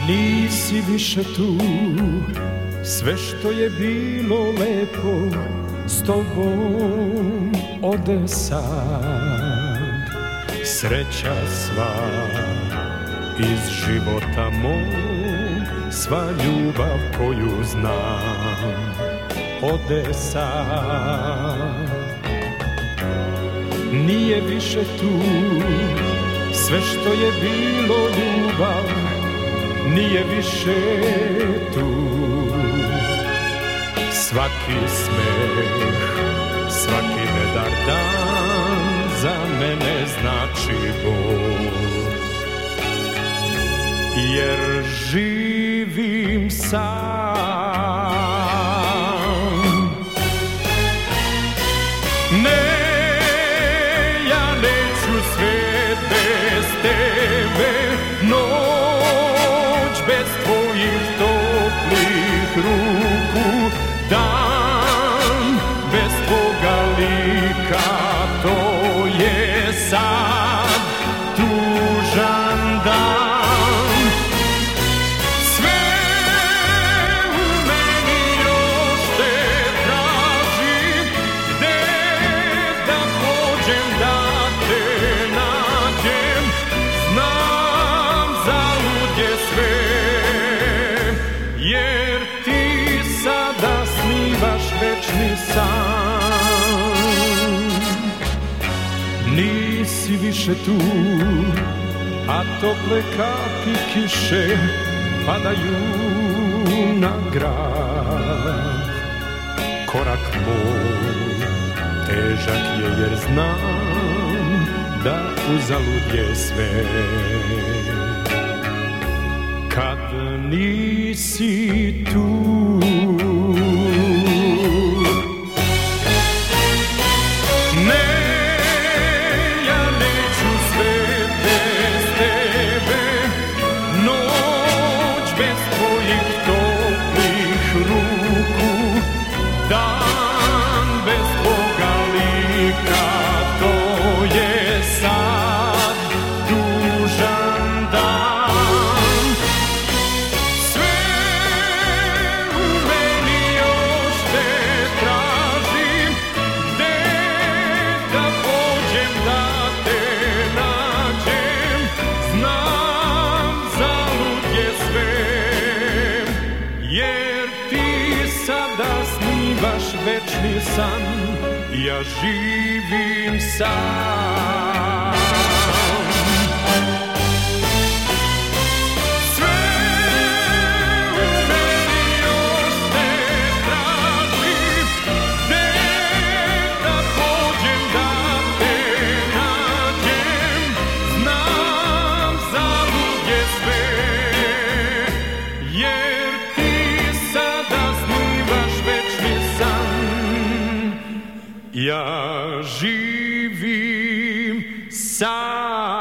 Nisi više tu, sve što je bilo lepo s tobom ode sad. Sreća sva iz života mog, sva ljubav koju znam ode sad. Nije više tu, sve što je bilo ljubav nije više tu. Svaki smeh, svaki vedar dan za mene znači bol, jer živim sam. Ne, ja neću svet bez tebe, noć bez tvojih toplih ruku, dan bez tvoga lika, to je sad tužan dan. Sve u meni još te tražim, gde da pođem da te nađem, znam zalud je sve, jer ti sada snivaš večni san. Nisi više tu, a tople kapi kiše padaju na grad. Korak moj težak je jer znam da uzalud je sve, kad nisi tu. Ne, ja neću svet bez tebe, noć bez tvojih toplih ruku, dan bez tvoga lika, to je sad tužan dan. Sve u meni još te tražim, gde da pođem da te nađem, znam zalud je sve, jer ti sada snivaš večni san, ja živim sam. Sve u meni još te tražim, gde da pođem da te nađem, znam zalud je sve, jer ti sada snivaš večni san, ja živim sam.